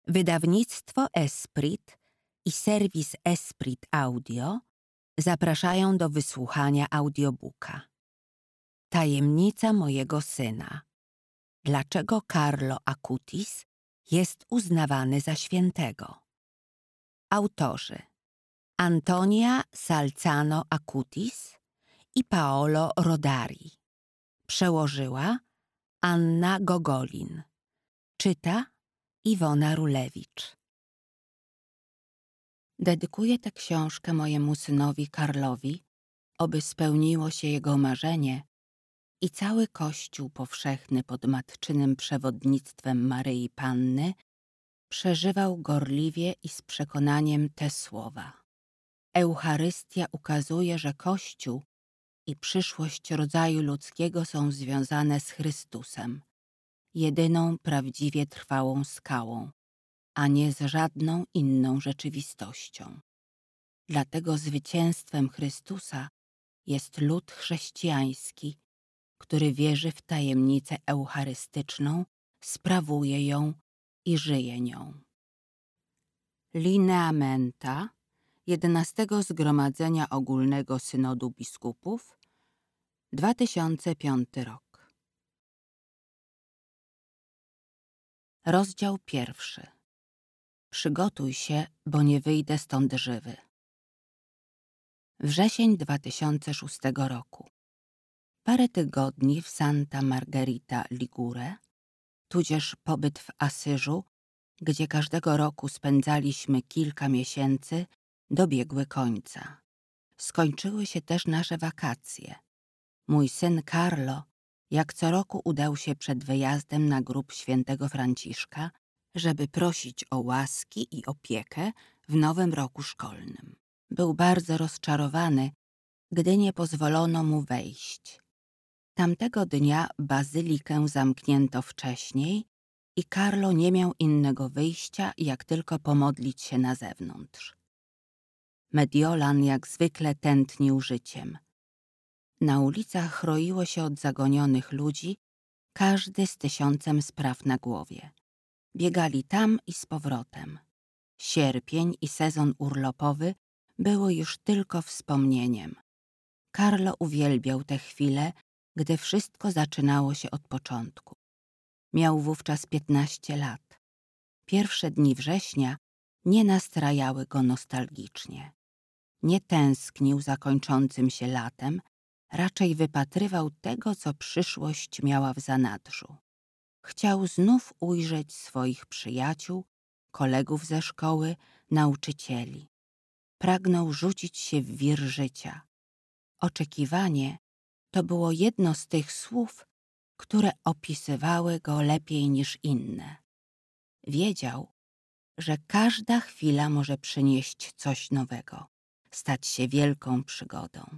Wydawnictwo Esprit i serwis Esprit Audio zapraszają do wysłuchania audiobooka. Tajemnica mojego syna. Dlaczego Carlo Acutis jest uznawany za świętego? Autorzy: Antonia Salzano Acutis i Paolo Rodari. Przełożyła Anna Gogolin. Czyta Iwona Rulewicz. Dedykuję tę książkę mojemu synowi Karlowi, oby spełniło się jego marzenie i cały Kościół powszechny pod matczynym przewodnictwem Maryi Panny przeżywał gorliwie i z przekonaniem te słowa. Eucharystia ukazuje, że Kościół i przyszłość rodzaju ludzkiego są związane z Chrystusem, jedyną prawdziwie trwałą skałą, a nie z żadną inną rzeczywistością. Dlatego zwycięstwem Chrystusa jest lud chrześcijański, który wierzy w tajemnicę eucharystyczną, sprawuje ją i żyje nią. Lineamenta 11 Zgromadzenia Ogólnego Synodu Biskupów, 2005 rok. Rozdział 1. Przygotuj się, bo nie wyjdę stąd żywy. Wrzesień 2006 roku. Parę tygodni w Santa Margherita Ligure, tudzież pobyt w Asyżu, gdzie każdego roku spędzaliśmy kilka miesięcy, dobiegły końca. Skończyły się też nasze wakacje. Mój syn Carlo, jak co roku, udał się przed wyjazdem na grób świętego Franciszka, żeby prosić o łaski i opiekę w nowym roku szkolnym. Był bardzo rozczarowany, gdy nie pozwolono mu wejść. Tamtego dnia bazylikę zamknięto wcześniej i Carlo nie miał innego wyjścia, jak tylko pomodlić się na zewnątrz. Mediolan jak zwykle tętnił życiem. Na ulicach roiło się od zagonionych ludzi, każdy z 1000 spraw na głowie. Biegali tam i z powrotem. Sierpień i sezon urlopowy były już tylko wspomnieniem. Carlo uwielbiał te chwile, gdy wszystko zaczynało się od początku. Miał wówczas 15 lat. Pierwsze dni września nie nastrajały go nostalgicznie. Nie tęsknił za kończącym się latem, raczej wypatrywał tego, co przyszłość miała w zanadrzu. Chciał znów ujrzeć swoich przyjaciół, kolegów ze szkoły, nauczycieli. Pragnął rzucić się w wir życia. Oczekiwanie to było jedno z tych słów, które opisywały go lepiej niż inne. Wiedział, że każda chwila może przynieść coś nowego, stać się wielką przygodą.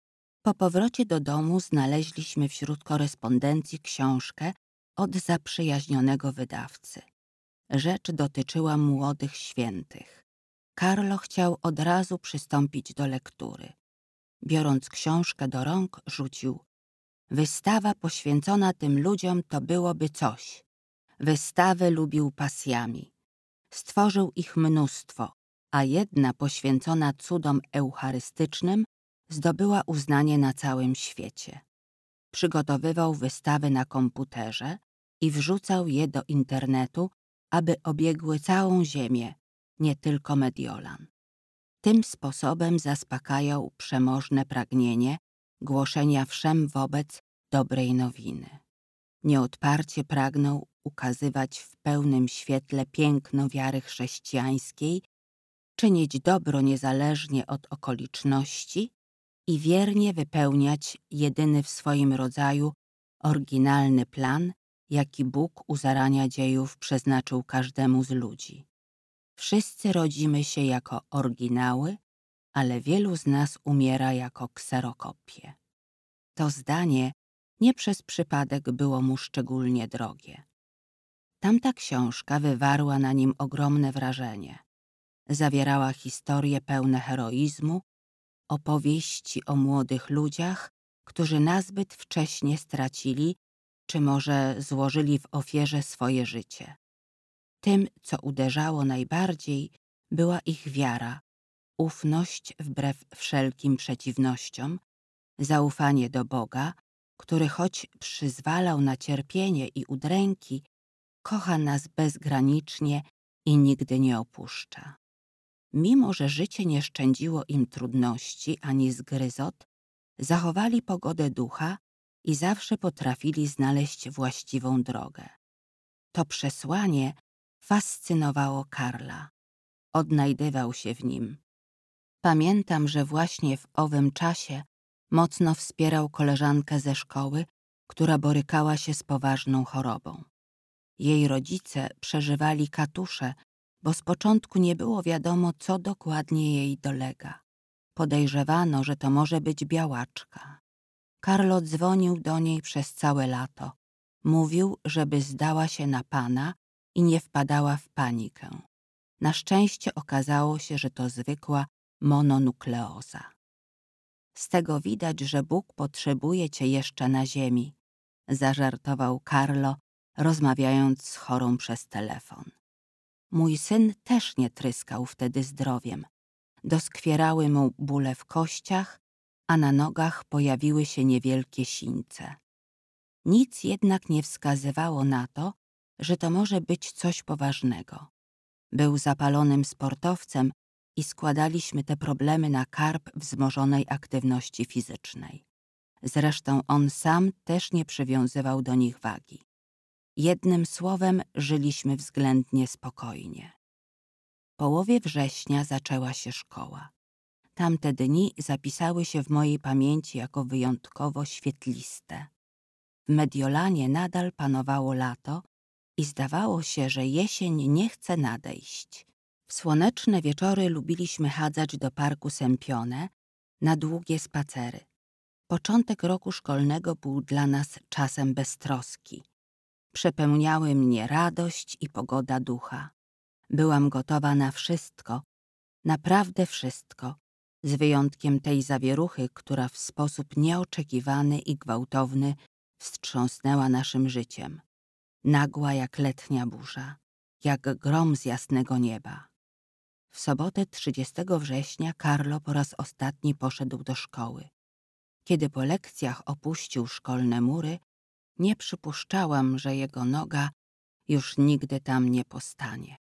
Po powrocie do domu znaleźliśmy wśród korespondencji książkę od zaprzyjaźnionego wydawcy. Rzecz dotyczyła młodych świętych. Carlo chciał od razu przystąpić do lektury. Biorąc książkę do rąk, rzucił: wystawa poświęcona tym ludziom to byłoby coś. Wystawy lubił pasjami. Stworzył ich mnóstwo, a jedna poświęcona cudom eucharystycznym zdobyła uznanie na całym świecie. Przygotowywał wystawy na komputerze i wrzucał je do internetu, aby obiegły całą ziemię, nie tylko Mediolan. Tym sposobem zaspokajał przemożne pragnienie głoszenia wszem wobec dobrej nowiny. Nieodparcie pragnął ukazywać w pełnym świetle piękno wiary chrześcijańskiej, czynić dobro niezależnie od okoliczności i wiernie wypełniać jedyny w swoim rodzaju oryginalny plan, jaki Bóg u zarania dziejów przeznaczył każdemu z ludzi. Wszyscy rodzimy się jako oryginały, ale wielu z nas umiera jako kserokopie. To zdanie nie przez przypadek było mu szczególnie drogie. Tamta książka wywarła na nim ogromne wrażenie. Zawierała historie pełne heroizmu, opowieści o młodych ludziach, którzy nazbyt wcześnie stracili, czy może złożyli w ofierze swoje życie. Tym, co uderzało najbardziej, była ich wiara, ufność wbrew wszelkim przeciwnościom, zaufanie do Boga, który choć przyzwalał na cierpienie i udręki, kocha nas bezgranicznie i nigdy nie opuszcza. Mimo że życie nie szczędziło im trudności ani zgryzot, zachowali pogodę ducha i zawsze potrafili znaleźć właściwą drogę. To przesłanie fascynowało Karla. Odnajdywał się w nim. Pamiętam, że właśnie w owym czasie mocno wspierał koleżankę ze szkoły, która borykała się z poważną chorobą. Jej rodzice przeżywali katusze, bo z początku nie było wiadomo, co dokładnie jej dolega. Podejrzewano, że to może być białaczka. Karlo dzwonił do niej przez całe lato. Mówił, żeby zdała się na Pana i nie wpadała w panikę. Na szczęście okazało się, że to zwykła mononukleoza. Z tego widać, że Bóg potrzebuje cię jeszcze na ziemi, zażartował Karlo, rozmawiając z chorą przez telefon. Mój syn też nie tryskał wtedy zdrowiem. Doskwierały mu bóle w kościach, a na nogach pojawiły się niewielkie sińce. Nic jednak nie wskazywało na to, że to może być coś poważnego. Był zapalonym sportowcem i składaliśmy te problemy na karb wzmożonej aktywności fizycznej. Zresztą on sam też nie przywiązywał do nich wagi. Jednym słowem, żyliśmy względnie spokojnie. W połowie września zaczęła się szkoła. Tamte dni zapisały się w mojej pamięci jako wyjątkowo świetliste. W Mediolanie nadal panowało lato i zdawało się, że jesień nie chce nadejść. W słoneczne wieczory lubiliśmy chadzać do parku Sempione na długie spacery. Początek roku szkolnego był dla nas czasem beztroski. Przepełniały mnie radość i pogoda ducha. Byłam gotowa na wszystko, naprawdę wszystko, z wyjątkiem tej zawieruchy, która w sposób nieoczekiwany i gwałtowny wstrząsnęła naszym życiem. Nagła jak letnia burza, jak grom z jasnego nieba. W sobotę 30 września Karlo po raz ostatni poszedł do szkoły. Kiedy po lekcjach opuścił szkolne mury, nie przypuszczałam, że jego noga już nigdy tam nie postanie.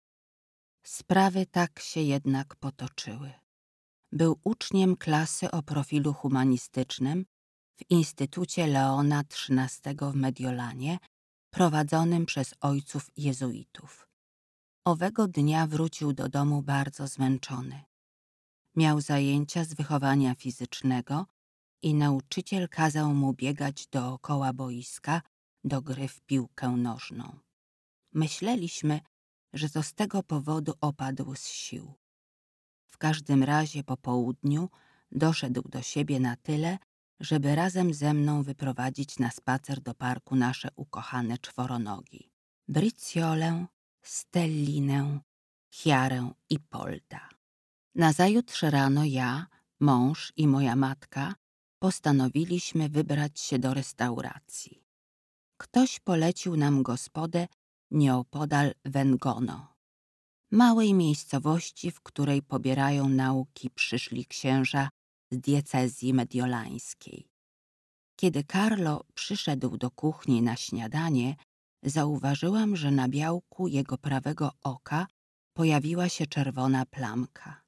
Sprawy tak się jednak potoczyły. Był uczniem klasy o profilu humanistycznym w Instytucie Leona XIII w Mediolanie, prowadzonym przez ojców jezuitów. Owego dnia wrócił do domu bardzo zmęczony. Miał zajęcia z wychowania fizycznego i nauczyciel kazał mu biegać dookoła boiska do gry w piłkę nożną. Myśleliśmy, że to z tego powodu opadł z sił. W każdym razie po południu doszedł do siebie na tyle, żeby razem ze mną wyprowadzić na spacer do parku nasze ukochane czworonogi. Briciolę, Stellinę, Chiarę i Polda. Nazajutrz rano ja, mąż i moja matka postanowiliśmy wybrać się do restauracji. Ktoś polecił nam gospodę nieopodal Vengono, małej miejscowości, w której pobierają nauki przyszli księża z diecezji mediolańskiej. Kiedy Karlo przyszedł do kuchni na śniadanie, zauważyłam, że na białku jego prawego oka pojawiła się czerwona plamka.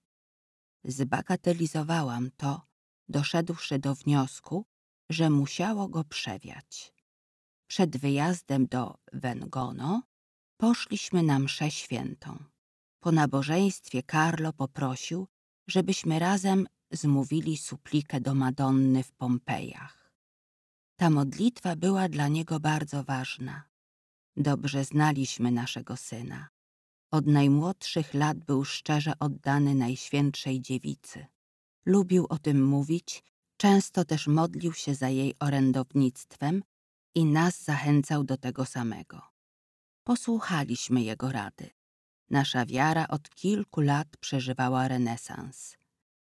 Zbagatelizowałam to, doszedłszy do wniosku, że musiało go przewiać. Przed wyjazdem do Vengono poszliśmy na mszę świętą. Po nabożeństwie Karlo poprosił, żebyśmy razem zmówili suplikę do Madonny w Pompejach. Ta modlitwa była dla niego bardzo ważna. Dobrze znaliśmy naszego syna. Od najmłodszych lat był szczerze oddany Najświętszej Dziewicy. Lubił o tym mówić, często też modlił się za jej orędownictwem i nas zachęcał do tego samego. Posłuchaliśmy jego rady. Nasza wiara od kilku lat przeżywała renesans.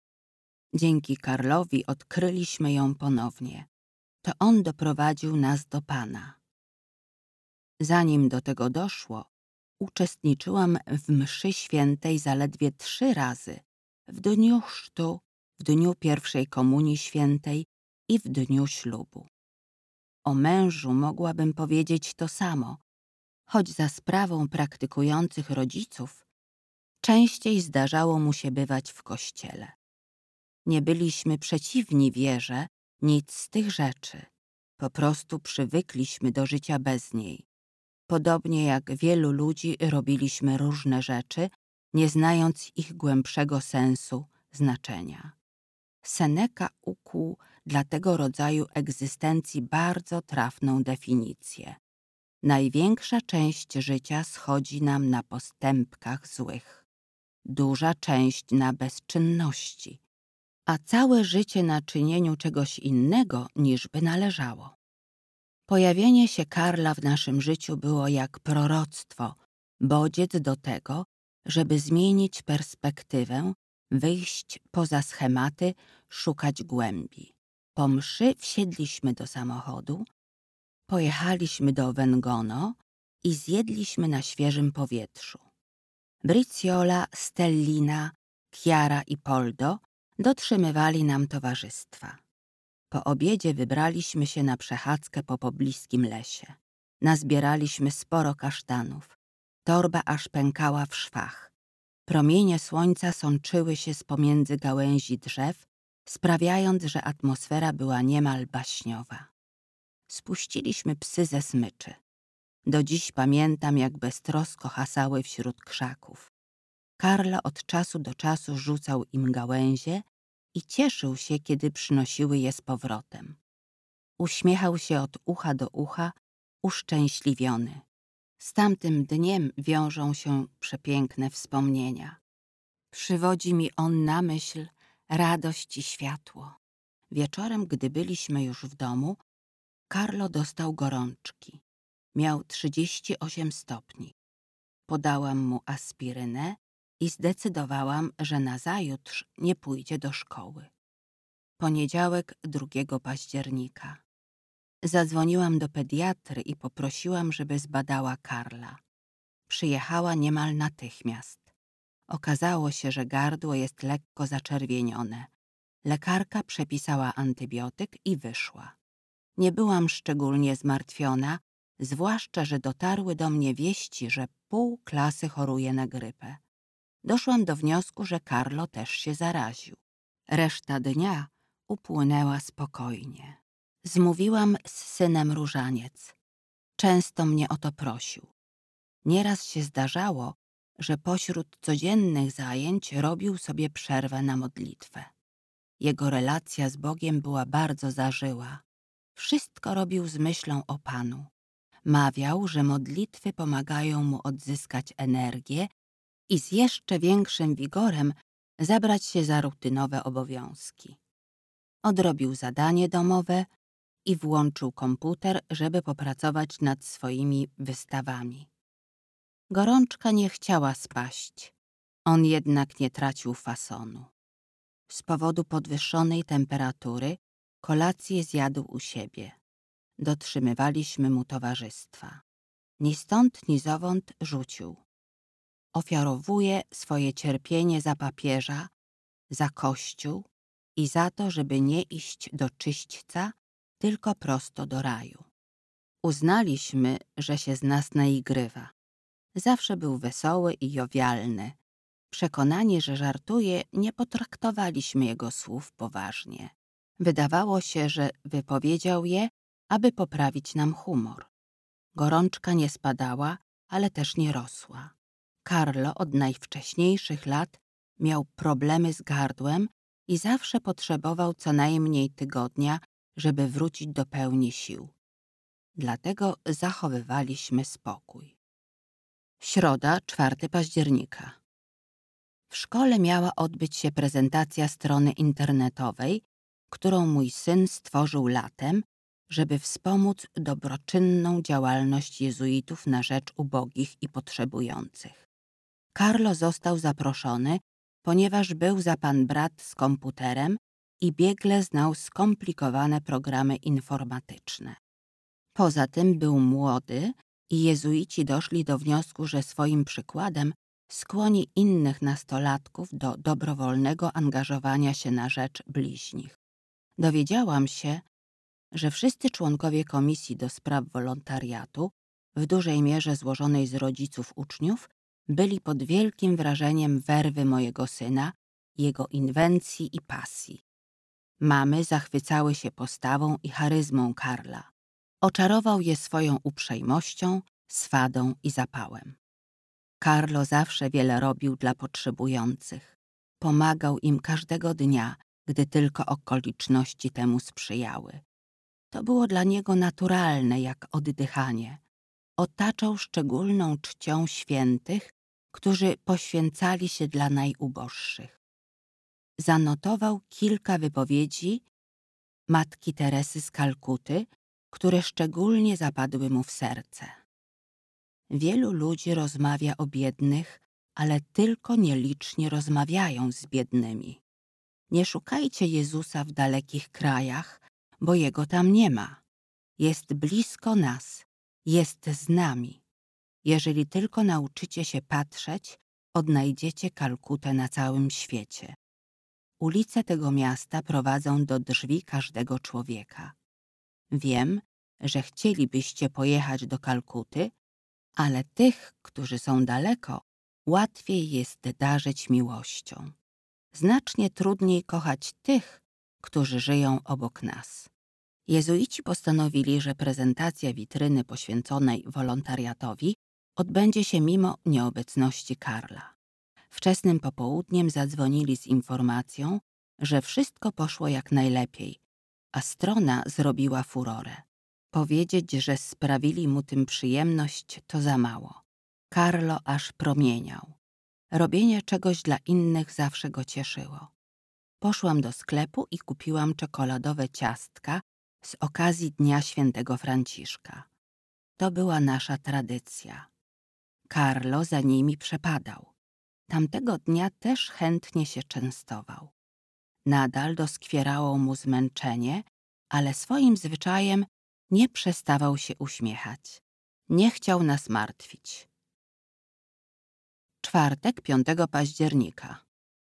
Dzięki Karlowi odkryliśmy ją ponownie. To on doprowadził nas do Pana. Zanim do tego doszło, uczestniczyłam w mszy świętej zaledwie 3 razy. W dniu chrztu, w dniu pierwszej komunii świętej i w dniu ślubu. O mężu mogłabym powiedzieć to samo, choć za sprawą praktykujących rodziców częściej zdarzało mu się bywać w kościele. Nie byliśmy przeciwni wierze, nic z tych rzeczy. Po prostu przywykliśmy do życia bez niej. Podobnie jak wielu ludzi robiliśmy różne rzeczy, nie znając ich głębszego sensu, znaczenia. Seneca ukuł dla tego rodzaju egzystencji bardzo trafną definicję. Największa część życia schodzi nam na postępkach złych, duża część na bezczynności, a całe życie na czynieniu czegoś innego, niż by należało. Pojawienie się Karla w naszym życiu było jak proroctwo, bodziec do tego, żeby zmienić perspektywę, wyjść poza schematy, szukać głębi. Po mszy wsiedliśmy do samochodu, pojechaliśmy do Vengono i zjedliśmy na świeżym powietrzu. Briciola, Stellina, Chiara i Poldo dotrzymywali nam towarzystwa. Po obiedzie wybraliśmy się na przechadzkę po pobliskim lesie. Nazbieraliśmy sporo kasztanów. Torba aż pękała w szwach. Promienie słońca sączyły się z pomiędzy gałęzi drzew, sprawiając, że atmosfera była niemal baśniowa. Spuściliśmy psy ze smyczy. Do dziś pamiętam, jak beztrosko hasały wśród krzaków. Carlo od czasu do czasu rzucał im gałęzie i cieszył się, kiedy przynosiły je z powrotem. Uśmiechał się od ucha do ucha, uszczęśliwiony. Z tamtym dniem wiążą się przepiękne wspomnienia. Przywodzi mi on na myśl radość i światło. Wieczorem, gdy byliśmy już w domu, Carlo dostał gorączki. Miał 38 stopni. Podałam mu aspirynę i zdecydowałam, że nazajutrz nie pójdzie do szkoły. Poniedziałek 2 października. Zadzwoniłam do pediatry i poprosiłam, żeby zbadała Karla. Przyjechała niemal natychmiast. Okazało się, że gardło jest lekko zaczerwienione. Lekarka przepisała antybiotyk i wyszła. Nie byłam szczególnie zmartwiona, zwłaszcza, że dotarły do mnie wieści, że pół klasy choruje na grypę. Doszłam do wniosku, że Carlo też się zaraził. Reszta dnia upłynęła spokojnie. Zmówiłam z synem różaniec. Często mnie o to prosił. Nieraz się zdarzało, że pośród codziennych zajęć robił sobie przerwę na modlitwę. Jego relacja z Bogiem była bardzo zażyła. Wszystko robił z myślą o Panu. Mawiał, że modlitwy pomagają mu odzyskać energię i z jeszcze większym wigorem zabrać się za rutynowe obowiązki. Odrobił zadanie domowe i włączył komputer, żeby popracować nad swoimi wystawami. Gorączka nie chciała spaść. On jednak nie tracił fasonu. Z powodu podwyższonej temperatury kolację zjadł u siebie. Dotrzymywaliśmy mu towarzystwa. Ni stąd, ni zowąd rzucił. Ofiarowuje swoje cierpienie za papieża, za Kościół i za to, żeby nie iść do czyśćca, tylko prosto do raju. Uznaliśmy, że się z nas naigrywa. Zawsze był wesoły i jowialny. Przekonani, że żartuje, nie potraktowaliśmy jego słów poważnie. Wydawało się, że wypowiedział je, aby poprawić nam humor. Gorączka nie spadała, ale też nie rosła. Carlo od najwcześniejszych lat miał problemy z gardłem i zawsze potrzebował co najmniej tygodnia, żeby wrócić do pełni sił. Dlatego zachowywaliśmy spokój. Środa, 4 października. W szkole miała odbyć się prezentacja strony internetowej, którą mój syn stworzył latem, żeby wspomóc dobroczynną działalność jezuitów na rzecz ubogich i potrzebujących. Carlo został zaproszony, ponieważ był za pan brat z komputerem i biegle znał skomplikowane programy informatyczne. Poza tym był młody i jezuici doszli do wniosku, że swoim przykładem skłoni innych nastolatków do dobrowolnego angażowania się na rzecz bliźnich. Dowiedziałam się, że wszyscy członkowie Komisji do Spraw Wolontariatu, w dużej mierze złożonej z rodziców uczniów, byli pod wielkim wrażeniem werwy mojego syna, jego inwencji i pasji. Mamy zachwycały się postawą i charyzmą Karla. Oczarował je swoją uprzejmością, swadą i zapałem. Carlo zawsze wiele robił dla potrzebujących. Pomagał im każdego dnia, gdy tylko okoliczności temu sprzyjały. To było dla niego naturalne jak oddychanie. Otaczał szczególną czcią świętych, którzy poświęcali się dla najuboższych. Zanotował kilka wypowiedzi matki Teresy z Kalkuty, które szczególnie zapadły mu w serce. Wielu ludzi rozmawia o biednych, ale tylko nieliczni rozmawiają z biednymi. Nie szukajcie Jezusa w dalekich krajach, bo Jego tam nie ma. Jest blisko nas, jest z nami. Jeżeli tylko nauczycie się patrzeć, odnajdziecie Kalkutę na całym świecie. Ulice tego miasta prowadzą do drzwi każdego człowieka. Wiem, że chcielibyście pojechać do Kalkuty, ale tych, którzy są daleko, łatwiej jest darzyć miłością. Znacznie trudniej kochać tych, którzy żyją obok nas. Jezuici postanowili, że prezentacja witryny poświęconej wolontariatowi odbędzie się mimo nieobecności Karla. Wczesnym popołudniem zadzwonili z informacją, że wszystko poszło jak najlepiej, a strona zrobiła furorę. Powiedzieć, że sprawili mu tym przyjemność, to za mało. Carlo aż promieniał. Robienie czegoś dla innych zawsze go cieszyło. Poszłam do sklepu i kupiłam czekoladowe ciastka z okazji Dnia Świętego Franciszka. To była nasza tradycja. Carlo za nimi przepadał. Tamtego dnia też chętnie się częstował. Nadal doskwierało mu zmęczenie, ale swoim zwyczajem nie przestawał się uśmiechać. Nie chciał nas martwić. Czwartek, 5 października.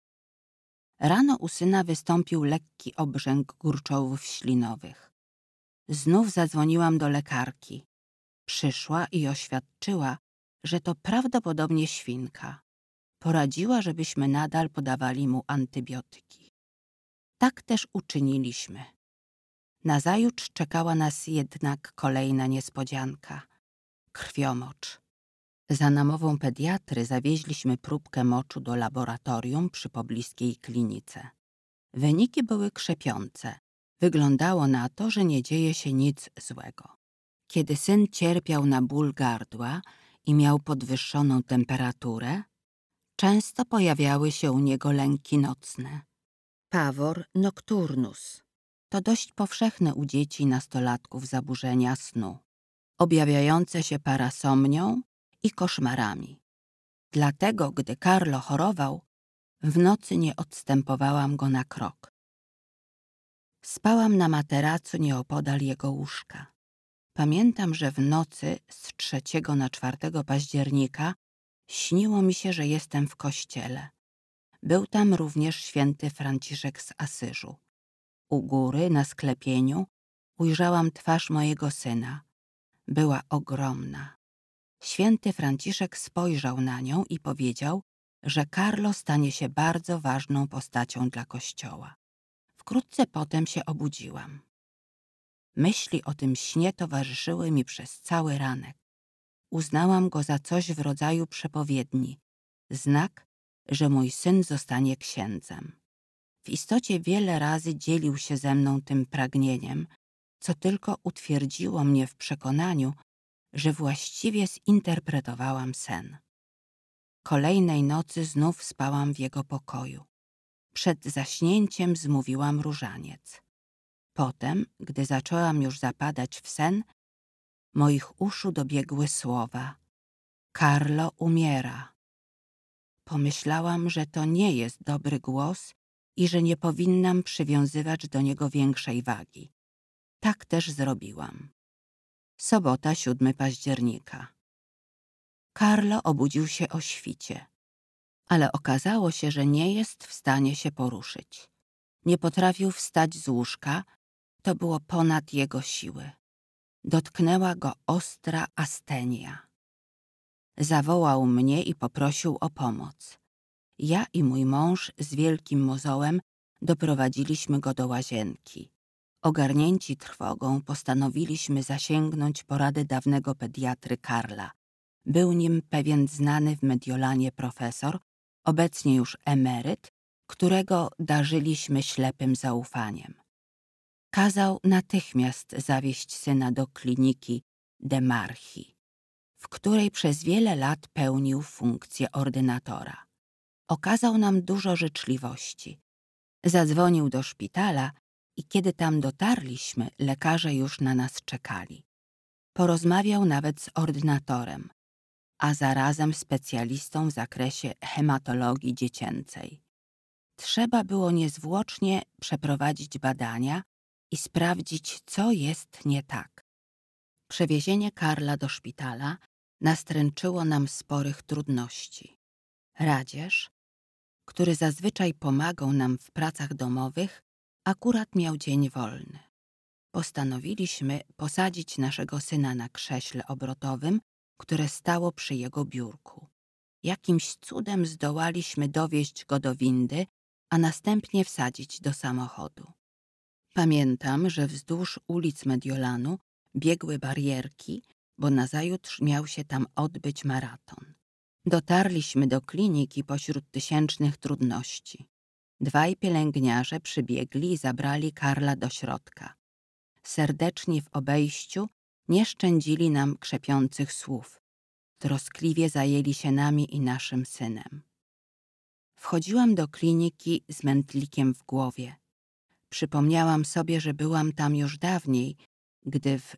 Rano u syna wystąpił lekki obrzęk kurczowów ślinowych. Znów zadzwoniłam do lekarki. Przyszła i oświadczyła, że to prawdopodobnie świnka. Poradziła, żebyśmy nadal podawali mu antybiotyki. Tak też uczyniliśmy. Nazajutrz czekała nas jednak kolejna niespodzianka. Krwiomocz. Za namową pediatry zawieźliśmy próbkę moczu do laboratorium przy pobliskiej klinice. Wyniki były krzepiące. Wyglądało na to, że nie dzieje się nic złego. Kiedy syn cierpiał na ból gardła i miał podwyższoną temperaturę, często pojawiały się u niego lęki nocne. Pawor nocturnus to dość powszechne u dzieci i nastolatków zaburzenia snu, objawiające się parasomnią i koszmarami. Dlatego, gdy Carlo chorował, w nocy nie odstępowałam go na krok. Spałam na materacu nieopodal jego łóżka. Pamiętam, że w nocy z 3 na 4 października śniło mi się, że jestem w kościele. Był tam również święty Franciszek z Asyżu. U góry, na sklepieniu, ujrzałam twarz mojego syna. Była ogromna. Święty Franciszek spojrzał na nią i powiedział, że Carlo stanie się bardzo ważną postacią dla Kościoła. Wkrótce potem się obudziłam. Myśli o tym śnie towarzyszyły mi przez cały ranek. Uznałam go za coś w rodzaju przepowiedni, znak, że mój syn zostanie księdzem. W istocie wiele razy dzielił się ze mną tym pragnieniem, co tylko utwierdziło mnie w przekonaniu, że właściwie zinterpretowałam sen. Kolejnej nocy znów spałam w jego pokoju. Przed zaśnięciem zmówiłam różaniec. Potem, gdy zaczęłam już zapadać w sen, moich uszu dobiegły słowa: Carlo umiera. Pomyślałam, że to nie jest dobry głos i że nie powinnam przywiązywać do niego większej wagi. Tak też zrobiłam. Sobota, 7 października. Carlo obudził się o świcie, ale okazało się, że nie jest w stanie się poruszyć. Nie potrafił wstać z łóżka, to było ponad jego siły. Dotknęła go ostra astenia. Zawołał mnie i poprosił o pomoc. Ja i mój mąż z wielkim mozołem doprowadziliśmy go do łazienki. Ogarnięci trwogą postanowiliśmy zasięgnąć porady dawnego pediatry Carla. Był nim pewien znany w Mediolanie profesor, obecnie już emeryt, którego darzyliśmy ślepym zaufaniem. Kazał natychmiast zawieźć syna do kliniki De Marchi, w której przez wiele lat pełnił funkcję ordynatora. Okazał nam dużo życzliwości. Zadzwonił do szpitala i kiedy tam dotarliśmy, lekarze już na nas czekali. Porozmawiał nawet z ordynatorem, a zarazem specjalistą w zakresie hematologii dziecięcej. Trzeba było niezwłocznie przeprowadzić badania i sprawdzić, co jest nie tak. Przewiezienie Carla do szpitala nastręczyło nam sporych trudności. Radzież, który zazwyczaj pomagał nam w pracach domowych, akurat miał dzień wolny. Postanowiliśmy posadzić naszego syna na krześle obrotowym, które stało przy jego biurku. Jakimś cudem zdołaliśmy dowieźć go do windy, a następnie wsadzić do samochodu. Pamiętam, że wzdłuż ulic Mediolanu biegły barierki, bo nazajutrz miał się tam odbyć maraton. Dotarliśmy do kliniki pośród tysięcznych trudności. Dwaj pielęgniarze przybiegli i zabrali Carla do środka. Serdeczni w obejściu nie szczędzili nam krzepiących słów. Troskliwie zajęli się nami i naszym synem. Wchodziłam do kliniki z mętlikiem w głowie. Przypomniałam sobie, że byłam tam już dawniej, gdy w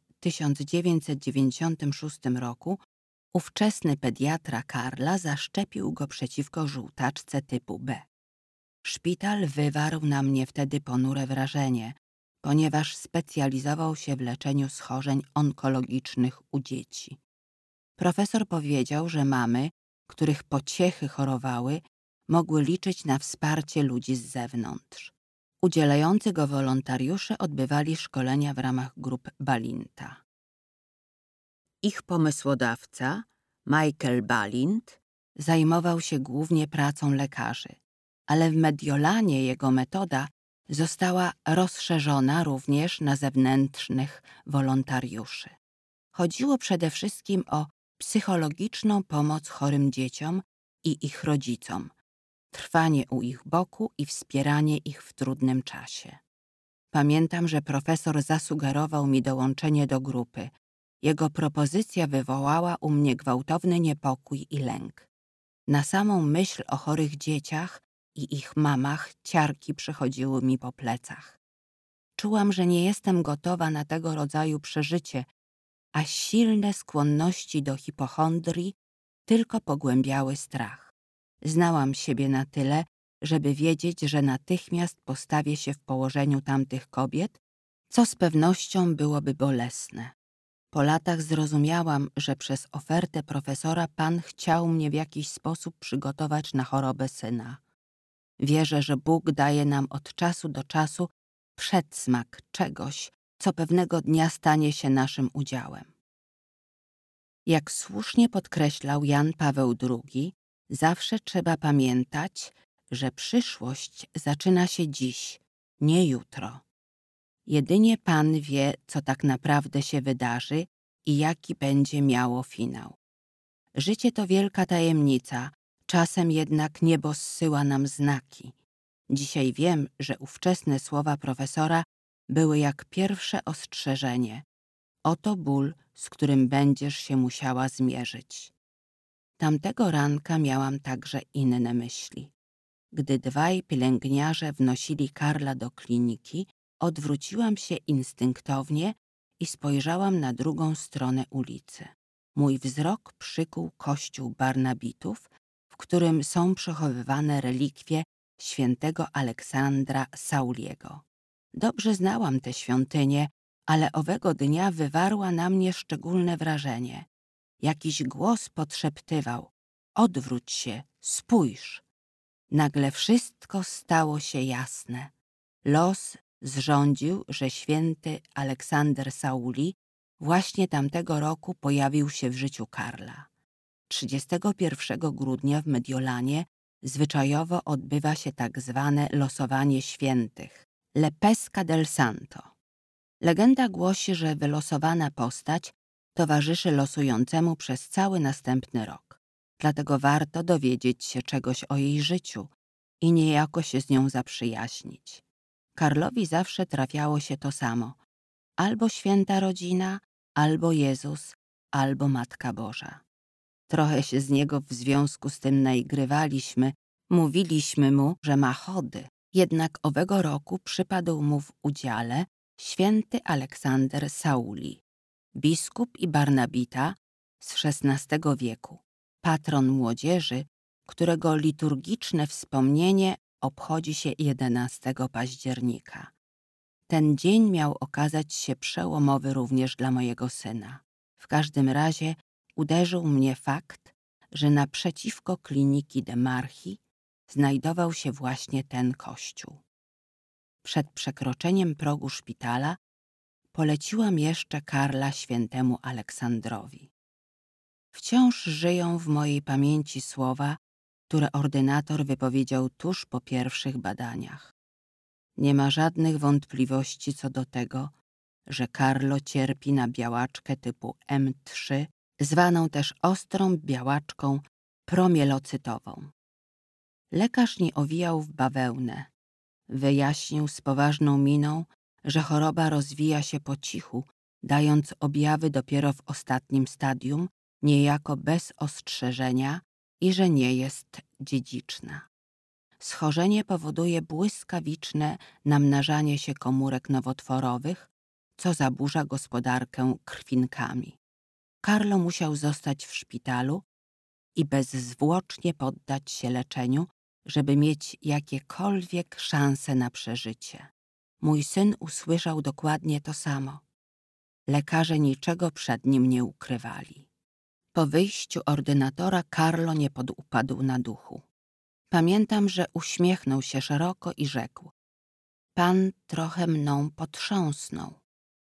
1996 roku ówczesny pediatra Carla zaszczepił go przeciwko żółtaczce typu B. Szpital wywarł na mnie wtedy ponure wrażenie, ponieważ specjalizował się w leczeniu schorzeń onkologicznych u dzieci. Profesor powiedział, że mamy, których pociechy chorowały, mogły liczyć na wsparcie ludzi z zewnątrz. Udzielający go wolontariusze odbywali szkolenia w ramach grup Balinta. Ich pomysłodawca, Michael Balint, zajmował się głównie pracą lekarzy, ale w Mediolanie jego metoda została rozszerzona również na zewnętrznych wolontariuszy. Chodziło przede wszystkim o psychologiczną pomoc chorym dzieciom i ich rodzicom, trwanie u ich boku i wspieranie ich w trudnym czasie. Pamiętam, że profesor zasugerował mi dołączenie do grupy. Jego propozycja wywołała u mnie gwałtowny niepokój i lęk. Na samą myśl o chorych dzieciach i ich mamach ciarki przechodziły mi po plecach. Czułam, że nie jestem gotowa na tego rodzaju przeżycie, a silne skłonności do hipochondrii tylko pogłębiały strach. Znałam siebie na tyle, żeby wiedzieć, że natychmiast postawię się w położeniu tamtych kobiet, co z pewnością byłoby bolesne. Po latach zrozumiałam, że przez ofertę profesora Pan chciał mnie w jakiś sposób przygotować na chorobę syna. Wierzę, że Bóg daje nam od czasu do czasu przedsmak czegoś, co pewnego dnia stanie się naszym udziałem. Jak słusznie podkreślał Jan Paweł II, zawsze trzeba pamiętać, że przyszłość zaczyna się dziś, nie jutro. Jedynie Pan wie, co tak naprawdę się wydarzy i jaki będzie miało finał. Życie to wielka tajemnica, czasem jednak niebo zsyła nam znaki. Dzisiaj wiem, że ówczesne słowa profesora były jak pierwsze ostrzeżenie. Oto ból, z którym będziesz się musiała zmierzyć. Tamtego ranka miałam także inne myśli. Gdy dwaj pielęgniarze wnosili Carla do kliniki, odwróciłam się instynktownie i spojrzałam na drugą stronę ulicy. Mój wzrok przykuł kościół Barnabitów, w którym są przechowywane relikwie świętego Aleksandra Sauliego. Dobrze znałam tę świątynię, ale owego dnia wywarła na mnie szczególne wrażenie. Jakiś głos podszeptywał: odwróć się, spójrz. Nagle wszystko stało się jasne. Los zrządził, że święty Aleksander Sauli właśnie tamtego roku pojawił się w życiu Karla. 31 grudnia w Mediolanie zwyczajowo odbywa się tak zwane losowanie świętych, Le Pesca del Santo. Legenda głosi, że wylosowana postać towarzyszy losującemu przez cały następny rok. Dlatego warto dowiedzieć się czegoś o jej życiu i niejako się z nią zaprzyjaźnić. Karlowi zawsze trafiało się to samo. Albo święta rodzina, albo Jezus, albo Matka Boża. Trochę się z niego w związku z tym naigrywaliśmy, mówiliśmy mu, że ma chody. Jednak owego roku przypadł mu w udziale święty Aleksander Sauli, biskup i barnabita z XVI wieku, patron młodzieży, którego liturgiczne wspomnienie obchodzi się 11 października. Ten dzień miał okazać się przełomowy również dla mojego syna. W każdym razie uderzył mnie fakt, że naprzeciwko kliniki de Marchi znajdował się właśnie ten kościół. Przed przekroczeniem progu szpitala poleciłam jeszcze Karla świętemu Aleksandrowi. Wciąż żyją w mojej pamięci słowa, które ordynator wypowiedział tuż po pierwszych badaniach. Nie ma żadnych wątpliwości co do tego, że Carlo cierpi na białaczkę typu M3, zwaną też ostrą białaczką promielocytową. Lekarz nie owijał w bawełnę. Wyjaśnił z poważną miną, że choroba rozwija się po cichu, dając objawy dopiero w ostatnim stadium, niejako bez ostrzeżenia i że nie jest dziedziczna. Schorzenie powoduje błyskawiczne namnażanie się komórek nowotworowych, co zaburza gospodarkę krwinkami. Carlo musiał zostać w szpitalu i bezzwłocznie poddać się leczeniu, żeby mieć jakiekolwiek szanse na przeżycie. Mój syn usłyszał dokładnie to samo. Lekarze niczego przed nim nie ukrywali. Po wyjściu ordynatora Carlo nie podupadł na duchu. Pamiętam, że uśmiechnął się szeroko i rzekł: Pan trochę mną potrząsnął.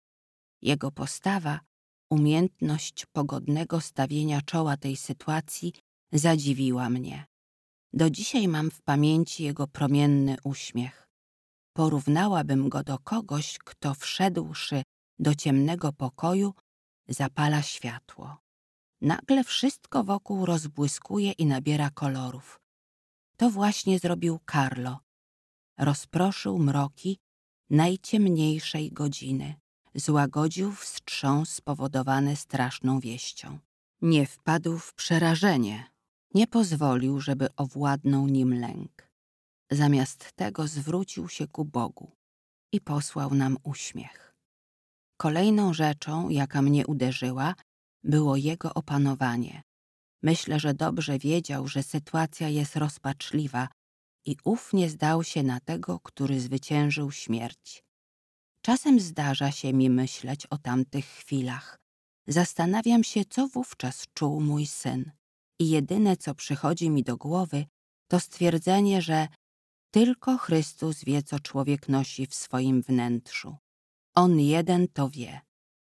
Jego postawa, umiejętność pogodnego stawienia czoła tej sytuacji zadziwiła mnie. Do dzisiaj mam w pamięci jego promienny uśmiech. Porównałabym go do kogoś, kto wszedłszy do ciemnego pokoju, zapala światło. Nagle wszystko wokół rozbłyskuje i nabiera kolorów. To właśnie zrobił Carlo. Rozproszył mroki najciemniejszej godziny. Złagodził wstrząs spowodowany straszną wieścią. Nie wpadł w przerażenie. Nie pozwolił, żeby owładnął nim lęk. Zamiast tego zwrócił się ku Bogu i posłał nam uśmiech. Kolejną rzeczą, jaka mnie uderzyła, było jego opanowanie. Myślę, że dobrze wiedział, że sytuacja jest rozpaczliwa i ufnie zdał się na tego, który zwyciężył śmierć. Czasem zdarza się mi myśleć o tamtych chwilach. Zastanawiam się, co wówczas czuł mój syn. I jedyne, co przychodzi mi do głowy, to stwierdzenie, że tylko Chrystus wie, co człowiek nosi w swoim wnętrzu. On jeden to wie.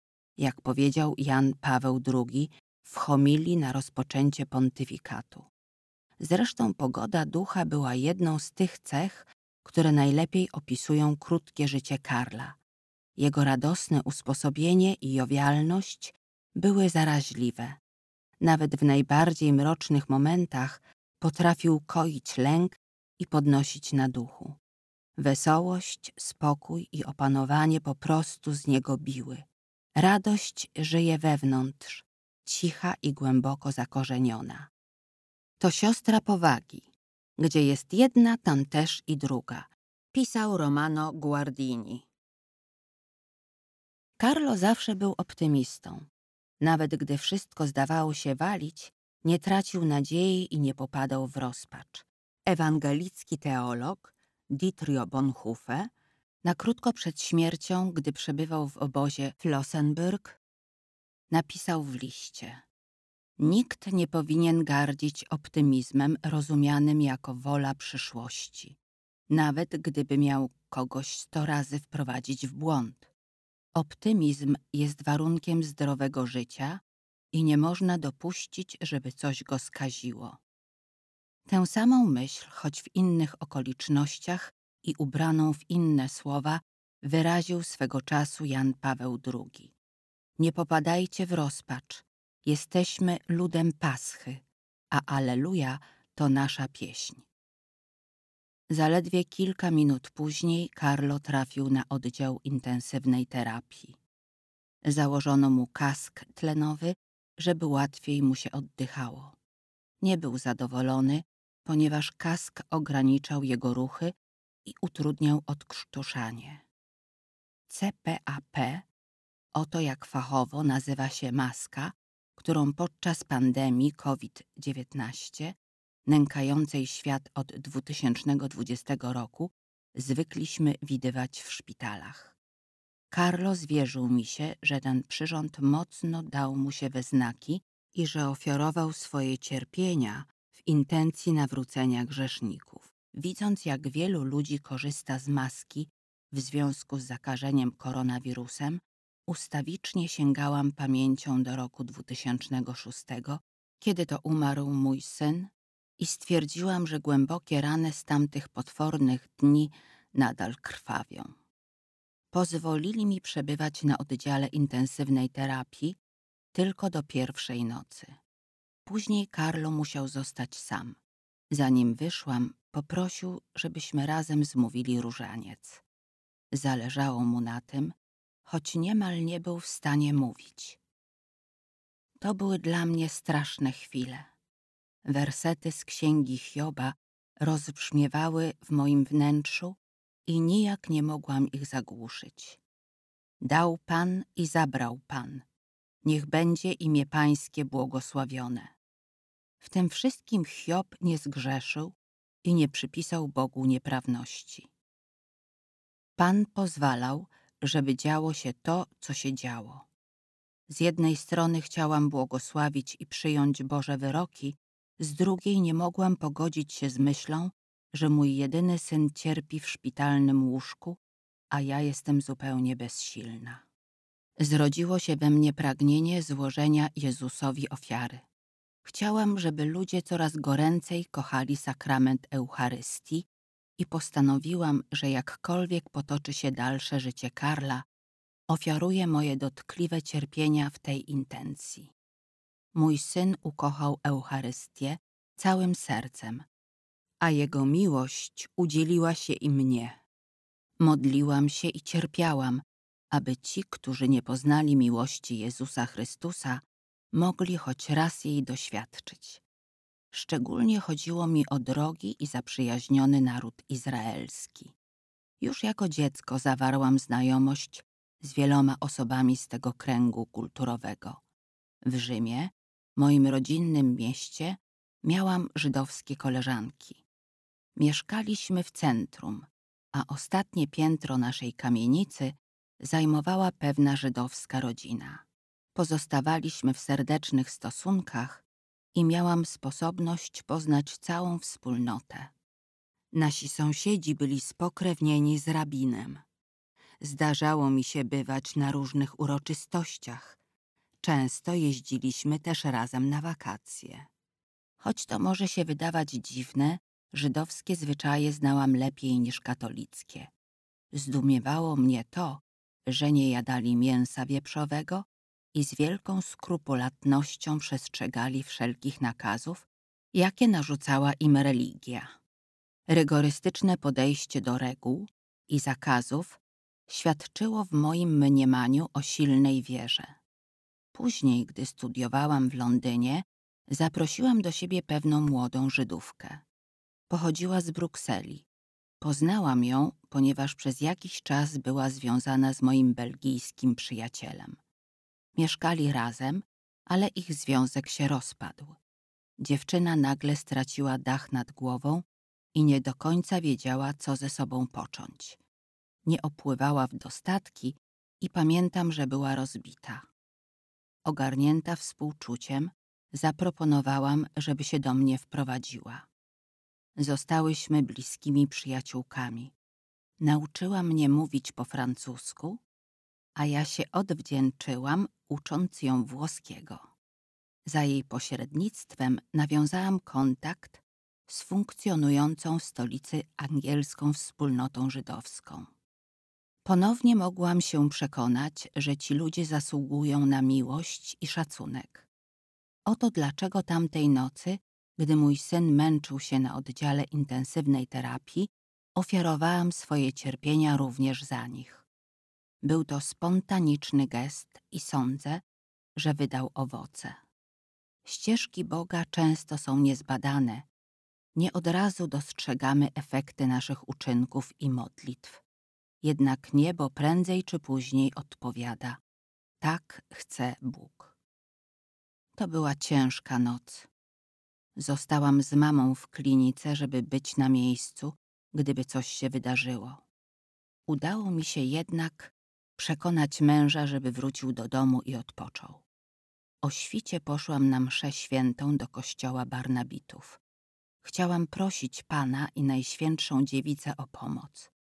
Jak powiedział Jan Paweł II w homilii na rozpoczęcie pontyfikatu. Zresztą pogoda ducha była jedną z tych cech, które najlepiej opisują krótkie życie Karla. Jego radosne usposobienie i jowialność były zaraźliwe. Nawet w najbardziej mrocznych momentach potrafił koić lęk i podnosić na duchu. Wesołość, spokój i opanowanie po prostu z niego biły. Radość żyje wewnątrz, cicha i głęboko zakorzeniona. To siostra powagi. Gdzie jest jedna, tam też i druga, pisał Romano Guardini. Carlo zawsze był optymistą. Nawet gdy wszystko zdawało się walić, nie tracił nadziei i nie popadał w rozpacz. Ewangelicki teolog Dietrich Bonhoeffer na krótko przed śmiercią, gdy przebywał w obozie Flossenbürg, napisał w liście: Nikt nie powinien gardzić optymizmem rozumianym jako wola przyszłości, nawet gdyby miał kogoś 100 razy wprowadzić w błąd. Optymizm jest warunkiem zdrowego życia i nie można dopuścić, żeby coś go skaziło. Tę samą myśl, choć w innych okolicznościach i ubraną w inne słowa, wyraził swego czasu Jan Paweł II. Nie popadajcie w rozpacz. Jesteśmy ludem Paschy, a Alleluja to nasza pieśń. Zaledwie kilka minut później Carlo trafił na oddział intensywnej terapii. Założono mu kask tlenowy, żeby łatwiej mu się oddychało. Nie był zadowolony, ponieważ kask ograniczał jego ruchy i utrudniał odkrztuszanie. CPAP, oto jak fachowo nazywa się maska, którą podczas pandemii COVID-19, nękającej świat od 2020 roku, zwykliśmy widywać w szpitalach. Carlo zwierzył mi się, że ten przyrząd mocno dał mu się we znaki i że ofiarował swoje cierpienia w intencji nawrócenia grzeszników. Widząc, jak wielu ludzi korzysta z maski w związku z zakażeniem koronawirusem, ustawicznie sięgałam pamięcią do roku 2006, kiedy to umarł mój syn, i stwierdziłam, że głębokie rany z tamtych potwornych dni nadal krwawią. Pozwolili mi przebywać na oddziale intensywnej terapii tylko do pierwszej nocy. Później Carlo musiał zostać sam. Zanim wyszłam, poprosił, żebyśmy razem zmówili różaniec. Zależało mu na tym, choć niemal nie był w stanie mówić. To były dla mnie straszne chwile. Wersety z księgi Hioba rozbrzmiewały w moim wnętrzu i nijak nie mogłam ich zagłuszyć. Dał Pan i zabrał Pan. Niech będzie imię Pańskie błogosławione. W tym wszystkim Hiob nie zgrzeszył i nie przypisał Bogu nieprawności. Pan pozwalał, żeby działo się to, co się działo. Z jednej strony chciałam błogosławić i przyjąć Boże wyroki, z drugiej nie mogłam pogodzić się z myślą, że mój jedyny syn cierpi w szpitalnym łóżku, a ja jestem zupełnie bezsilna. Zrodziło się we mnie pragnienie złożenia Jezusowi ofiary. Chciałam, żeby ludzie coraz goręcej kochali sakrament Eucharystii i postanowiłam, że jakkolwiek potoczy się dalsze życie Karla, ofiaruję moje dotkliwe cierpienia w tej intencji. Mój syn ukochał Eucharystię całym sercem, a jego miłość udzieliła się i mnie. Modliłam się i cierpiałam, aby ci, którzy nie poznali miłości Jezusa Chrystusa, mogli choć raz jej doświadczyć. Szczególnie chodziło mi o drogi i zaprzyjaźniony naród izraelski. Już jako dziecko zawarłam znajomość z wieloma osobami z tego kręgu kulturowego. W Rzymie, moim rodzinnym mieście, miałam żydowskie koleżanki. Mieszkaliśmy w centrum, a ostatnie piętro naszej kamienicy zajmowała pewna żydowska rodzina. Pozostawaliśmy w serdecznych stosunkach i miałam sposobność poznać całą wspólnotę. Nasi sąsiedzi byli spokrewnieni z rabinem. Zdarzało mi się bywać na różnych uroczystościach. Często jeździliśmy też razem na wakacje. Choć to może się wydawać dziwne, żydowskie zwyczaje znałam lepiej niż katolickie. Zdumiewało mnie to, że nie jadali mięsa wieprzowego i z wielką skrupulatnością przestrzegali wszelkich nakazów, jakie narzucała im religia. Rygorystyczne podejście do reguł i zakazów świadczyło w moim mniemaniu o silnej wierze. Później, gdy studiowałam w Londynie, zaprosiłam do siebie pewną młodą Żydówkę. Pochodziła z Brukseli. Poznałam ją, ponieważ przez jakiś czas była związana z moim belgijskim przyjacielem. Mieszkali razem, ale ich związek się rozpadł. Dziewczyna nagle straciła dach nad głową i nie do końca wiedziała, co ze sobą począć. Nie opływała w dostatki i pamiętam, że była rozbita. Ogarnięta współczuciem, Zaproponowałam, żeby się do mnie wprowadziła. Zostałyśmy bliskimi przyjaciółkami. Nauczyła mnie mówić po francusku, a ja się odwdzięczyłam, ucząc ją włoskiego. Za jej pośrednictwem nawiązałam kontakt z funkcjonującą w stolicy angielską wspólnotą żydowską. Ponownie mogłam się przekonać, że ci ludzie zasługują na miłość i szacunek. Oto dlaczego tamtej nocy, gdy mój syn męczył się na oddziale intensywnej terapii, ofiarowałam swoje cierpienia również za nich. Był to spontaniczny gest i sądzę, że wydał owoce. Ścieżki Boga często są niezbadane. Nie od razu dostrzegamy efekty naszych uczynków i modlitw. Jednak niebo prędzej czy później odpowiada: tak chce Bóg. To była ciężka noc. Zostałam z mamą w klinice, żeby być na miejscu, gdyby coś się wydarzyło. Udało mi się jednak przekonać męża, żeby wrócił do domu i odpoczął. O świcie poszłam na mszę świętą do kościoła Barnabitów. Chciałam prosić Pana i Najświętszą Dziewicę o pomoc.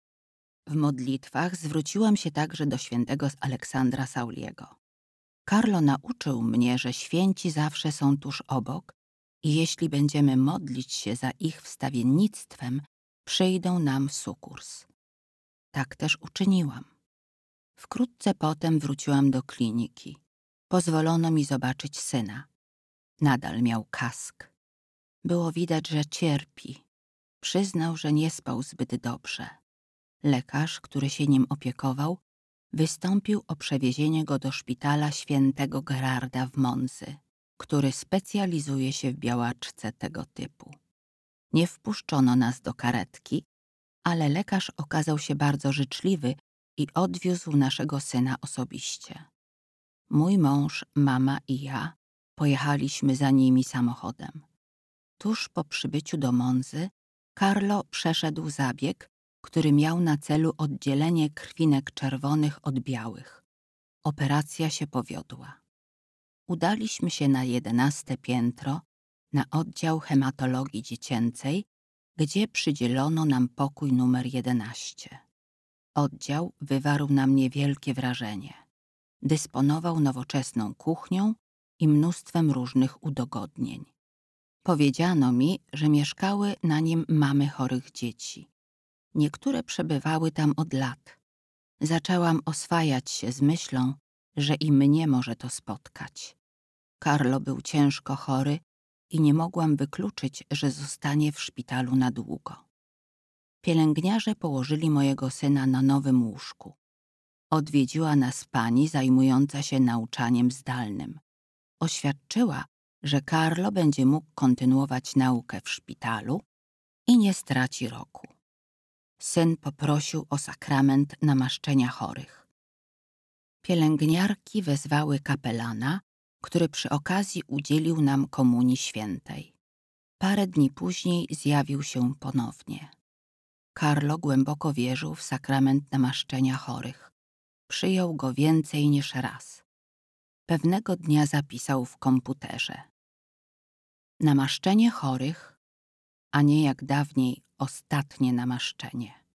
W modlitwach zwróciłam się także do świętego Aleksandra Sauliego. Carlo nauczył mnie, że święci zawsze są tuż obok i jeśli będziemy modlić się za ich wstawiennictwem, przyjdą nam sukurs. Tak też uczyniłam. Wkrótce potem wróciłam do kliniki. Pozwolono mi zobaczyć syna. Nadal miał kask. Było widać, że cierpi. Przyznał, że nie spał zbyt dobrze. Lekarz, który się nim opiekował, wystąpił o przewiezienie go do szpitala świętego Gerarda w Monzy, który specjalizuje się w białaczce tego typu. Nie wpuszczono nas do karetki, ale lekarz okazał się bardzo życzliwy i odwiózł naszego syna osobiście. Mój mąż, mama i ja pojechaliśmy za nimi samochodem. Tuż po przybyciu do Monzy Carlo przeszedł zabieg, który miał na celu oddzielenie krwinek czerwonych od białych. Operacja się powiodła. Udaliśmy się na 11. piętro, na oddział hematologii dziecięcej, gdzie przydzielono nam pokój numer 11. Oddział wywarł na mnie wielkie wrażenie. Dysponował nowoczesną kuchnią i mnóstwem różnych udogodnień. Powiedziano mi, że mieszkały na nim mamy chorych dzieci. Niektóre przebywały tam od lat. Zaczęłam oswajać się z myślą, że i mnie może to spotkać. Carlo był ciężko chory i nie mogłam wykluczyć, że zostanie w szpitalu na długo. Pielęgniarze położyli mojego syna na nowym łóżku. Odwiedziła nas pani zajmująca się nauczaniem zdalnym. Oświadczyła, że Carlo będzie mógł kontynuować naukę w szpitalu i nie straci roku. Syn poprosił o sakrament namaszczenia chorych. Pielęgniarki wezwały kapelana, który przy okazji udzielił nam komunii świętej. Parę dni później zjawił się ponownie. Carlo głęboko wierzył w sakrament namaszczenia chorych. Przyjął go więcej niż raz. Pewnego dnia zapisał w komputerze: namaszczenie chorych, a nie jak dawniej ostatnie namaszczenie.